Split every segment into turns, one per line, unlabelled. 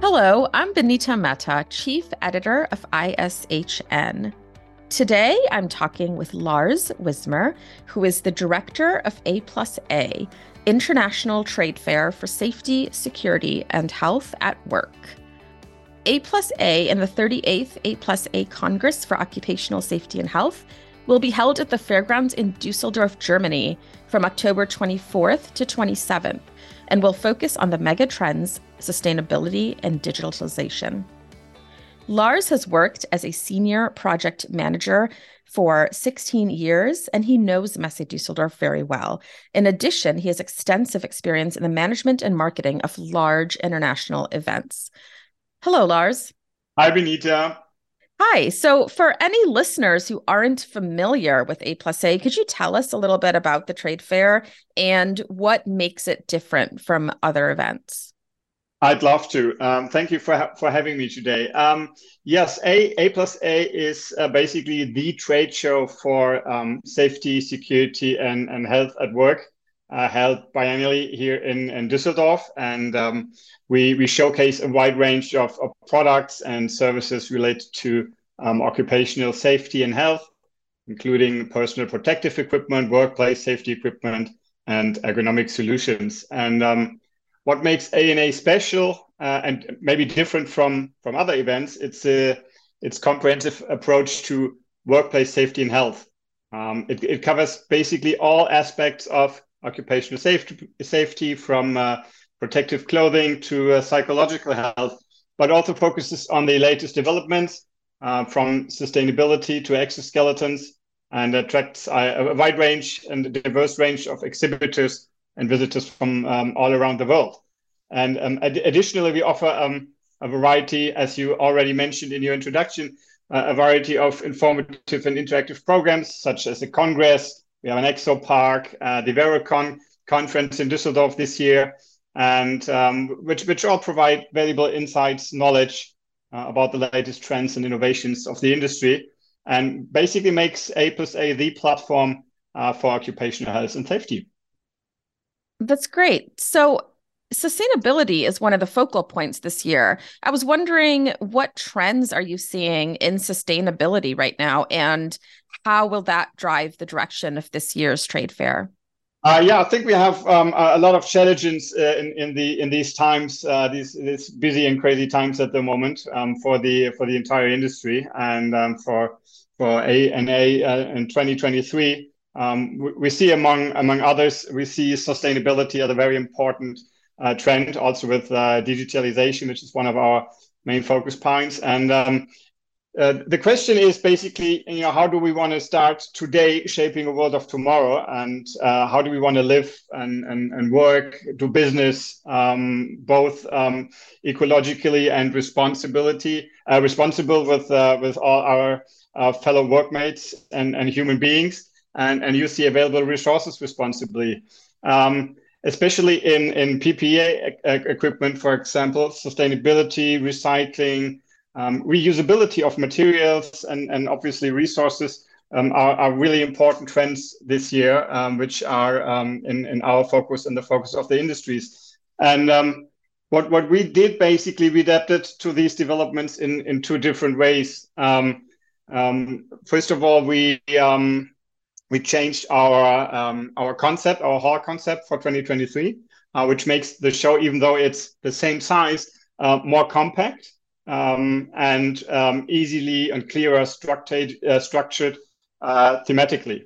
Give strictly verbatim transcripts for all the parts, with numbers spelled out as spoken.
Hello, I'm Benita Mehta, Chief Editor of I S H N. Today, I'm talking with Lars Wismer, who is the Director of A plus A, International Trade Fair for Safety, Security, and Health at Work. A plus A and the thirty-eighth A plus A Congress for Occupational Safety and Health will be held at the fairgrounds in Dusseldorf, Germany from October twenty-fourth to twenty-seventh, and will focus on the mega trends, sustainability, and digitalization. Lars has worked as a senior project manager for sixteen years, and he knows Messe Düsseldorf very well. In addition, he has extensive experience in the management and marketing of large international events. Hello, Lars.
Hi, Benita.
Hi. So for any listeners who aren't familiar with A plus A, could you tell us a little bit about the trade fair and what makes it different from other events?
I'd love to. Um, thank you for ha for having me today. Um, yes, A A plus A is uh, basically the trade show for um, safety, security, and and health at work, uh, held biannually here in in Düsseldorf, and um, we we showcase a wide range of, of products and services related to um, occupational safety and health, including personal protective equipment, workplace safety equipment, and ergonomic solutions. And um, what makes A N A special uh, and maybe different from from other events? It's a its comprehensive approach to workplace safety and health. Um, it, it covers basically all aspects of occupational safety, safety from uh, protective clothing to uh, psychological health, but also focuses on the latest developments uh, from sustainability to exoskeletons, and attracts a, a wide range and a diverse range of exhibitors and visitors from um, all around the world. And um, ad additionally, we offer um, a variety, as you already mentioned in your introduction, uh, a variety of informative and interactive programs, such as the Congress. We have an Exo Park, uh, the Verocon conference in Düsseldorf this year, and um, which, which all provide valuable insights, knowledge uh, about the latest trends and innovations of the industry, and basically makes A plus A the platform uh, for occupational health and safety.
That's great. So, sustainability is one of the focal points this year. I was wondering, what trends are you seeing in sustainability right now, and how will that drive the direction of this year's trade fair?
Uh, yeah, I think we have um, a lot of challenges uh, in, in the in these times, uh, these these busy and crazy times at the moment um, for the for the entire industry, and um, for for A N A uh, in twenty twenty-three. Um, we, we see among among others, we see sustainability as a very important uh, trend, also with uh, digitalization, which is one of our main focus points. And um, uh, the question is basically, you know, how do we want to start today shaping a world of tomorrow, and uh, how do we want to live and, and, and work, do business, um, both um, ecologically and responsibility, uh, responsible with uh, with all our uh, fellow workmates and, and human beings, and, and use the available resources responsibly. Um, especially in, in P P E equipment, for example, sustainability, recycling, um, reusability of materials, and, and obviously resources um, are, are really important trends this year, um, which are um, in, in our focus and the focus of the industries. And um, what, what we did, basically, we adapted to these developments in, in two different ways. Um, um, first of all, we um, we changed our um, our concept, our hall concept for twenty twenty-three, uh, which makes the show, even though it's the same size, uh, more compact um, and um, easily and clearer structured, uh, structured uh, thematically.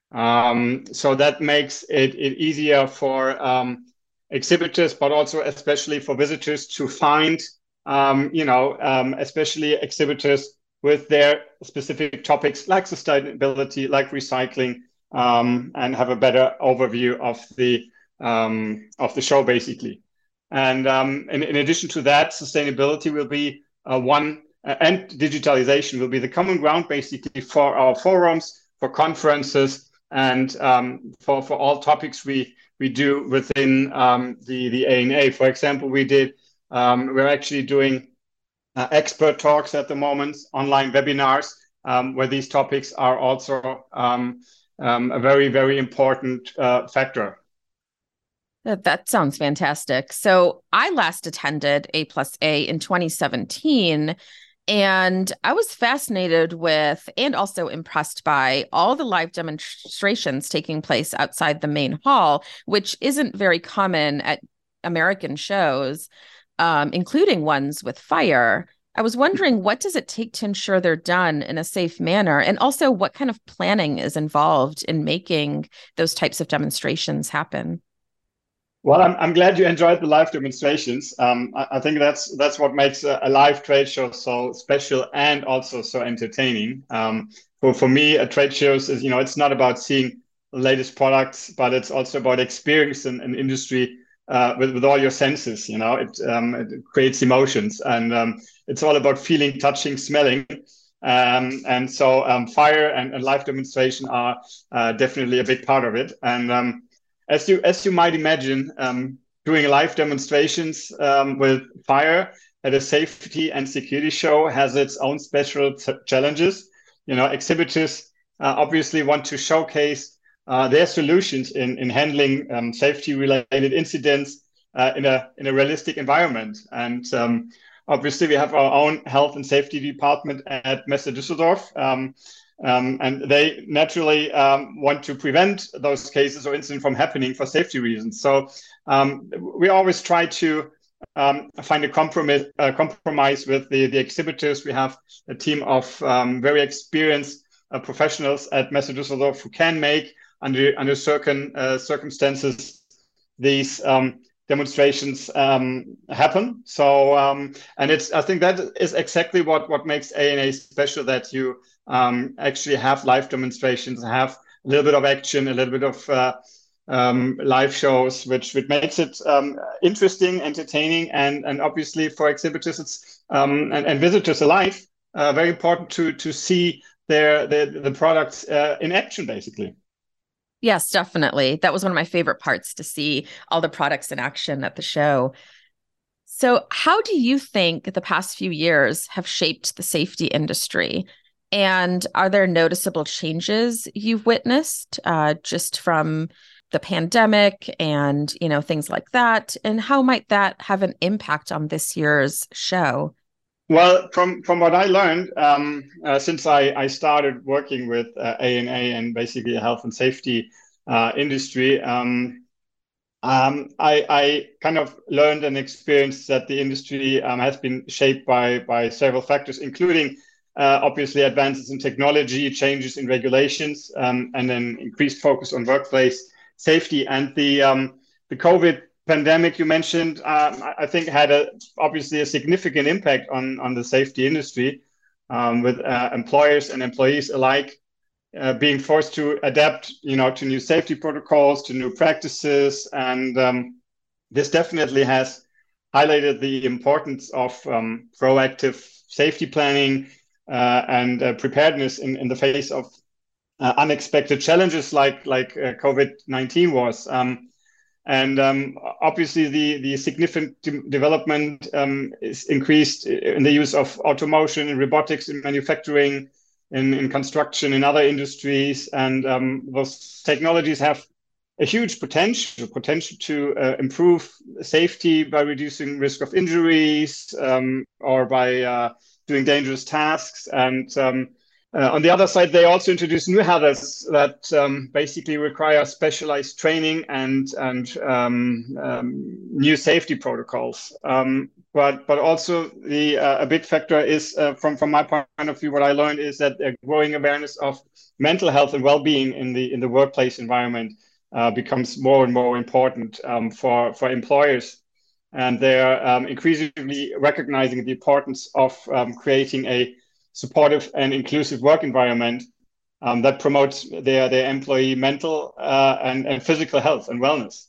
Um, so that makes it, it easier for um, exhibitors, but also especially for visitors to find, um, you know, um, especially exhibitors with their specific topics like sustainability, like recycling, um, and have a better overview of the um, of the show, basically. And um, in, in addition to that, sustainability will be uh, one, uh, and digitalization will be the common ground, basically, for our forums, for conferences, and um, for for all topics we we do within um, the the A N A. For example, we did um, we're actually doing uh, expert talks at the moment, online webinars, um, where these topics are also um, um, a very, very important uh, factor.
That, that sounds fantastic. So I last attended A plus A in twenty seventeen, and I was fascinated with and also impressed by all the live demonstrations taking place outside the main hall, which isn't very common at American shows, um, including ones with fire. I was wondering, what does it take to ensure they're done in a safe manner? And also, what kind of planning is involved in making those types of demonstrations happen?
Well, I'm, I'm glad you enjoyed the live demonstrations. Um, I, I think that's that's what makes a, a live trade show so special and also so entertaining. Um, for for me, a trade show is, you know, it's not about seeing the latest products, but it's also about experiencing an industry uh, with with all your senses. You know, it um, it creates emotions, and um, it's all about feeling, touching, smelling. Um, and so um, fire and, and live demonstration are uh, definitely a big part of it. And um, as you as you might imagine, um, doing live demonstrations um, with fire at a safety and security show has its own special t- challenges. You know, exhibitors uh, obviously want to showcase uh, their solutions in in handling um, safety related incidents uh, in a in a realistic environment. And um, obviously, we have our own health and safety department at Messe Düsseldorf. Um, um, and they naturally um, want to prevent those cases or incidents from happening for safety reasons. So um, we always try to um, find a compromise, uh, compromise with the, the exhibitors. We have a team of um, very experienced uh, professionals at Messe Düsseldorf who can make, under, under certain uh, circumstances, these um, demonstrations um, happen. So, um, and it's I think that is exactly what, what makes A N A special, that you um, actually have live demonstrations, have a little bit of action, a little bit of uh, um, live shows, which which makes it um, interesting, entertaining, and and obviously for exhibitors it's um, and, and visitors alike uh, very important to to see their their the products uh, in action, basically.
Yes, definitely. That was one of my favorite parts, to see all the products in action at the show. So, how do you think the past few years have shaped the safety industry? And are there noticeable changes you've witnessed uh, just from the pandemic and, you know, things like that? And how might that have an impact on this year's show?
Well, from from what I learned, um, uh, since I, I started working with uh, A N A and basically the health and safety uh, industry, um, um, I, I kind of learned and experienced that the industry um, has been shaped by by several factors, including uh, obviously advances in technology, changes in regulations, um, and then increased focus on workplace safety. And the um, the COVID pandemic you mentioned, um, I think had a obviously a significant impact on on the safety industry, um, with uh, employers and employees alike uh, being forced to adapt, you know, to new safety protocols, to new practices, and um, this definitely has highlighted the importance of um, proactive safety planning uh, and uh, preparedness in, in the face of uh, unexpected challenges like like uh, COVID nineteen was. Um, and um, obviously, the, the significant de- development um, is increased in the use of automation and robotics in manufacturing, in, in construction, in other industries. And um, those technologies have a huge potential potential to uh, improve safety by reducing risk of injuries um, or by uh, doing dangerous tasks. And um, uh, on the other side, they also introduce new hazards that um, basically require specialized training and and um, um, new safety protocols. Um, but but also the uh, a big factor is uh, from from my point of view, what I learned is that a growing awareness of mental health and well-being in the in the workplace environment uh, becomes more and more important um, for for employers, and they're um, increasingly recognizing the importance of um, creating a supportive and inclusive work environment um, that promotes their their employee mental uh, and and physical health and wellness.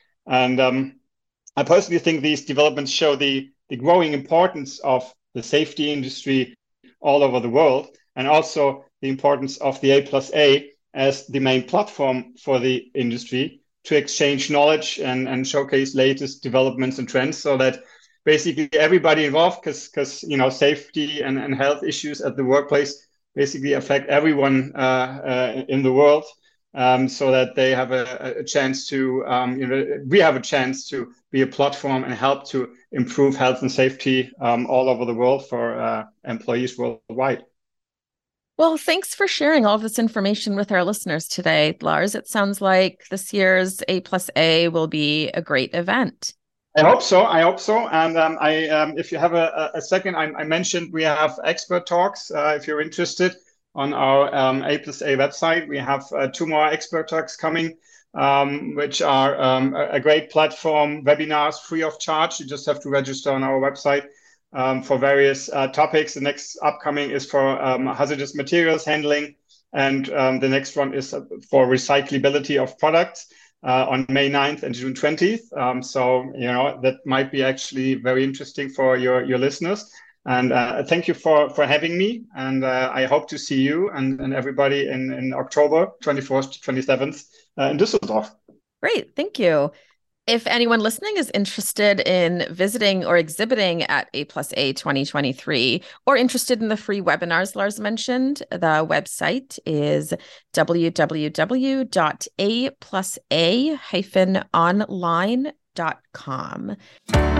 And um, I personally think these developments show the the growing importance of the safety industry all over the world, and also the importance of the A plus A as the main platform for the industry to exchange knowledge and, and showcase latest developments and trends, so that basically everybody involved, because because you know safety and, and health issues at the workplace basically affect everyone uh, uh, in the world. um, so that they have a, a chance to, um, you know, we have a chance to be a platform and help to improve health and safety um, all over the world for uh, employees worldwide.
Well, thanks for sharing all of this information with our listeners today, Lars. It sounds like this year's A plus A will be a great event.
I hope so. I hope so. And um, I, um, if you have a, a second, I, I mentioned we have expert talks. Uh, if you're interested, on our um, A plus A website, we have uh, two more expert talks coming, um, which are um, a, a great platform, webinars free of charge. You just have to register on our website um, for various uh, topics. The next upcoming is for um, hazardous materials handling, and um, the next one is for recyclability of products. Uh, on May ninth and June twentieth. Um, so, you know, that might be actually very interesting for your, your listeners. And uh, thank you for, for having me. And uh, I hope to see you and, and everybody in, in October twenty-fourth to twenty-seventh uh, in Düsseldorf.
Great. Thank you. If anyone listening is interested in visiting or exhibiting at A plus A twenty twenty-three or interested in the free webinars Lars mentioned, the website is w w w dot a plus a dash online dot com.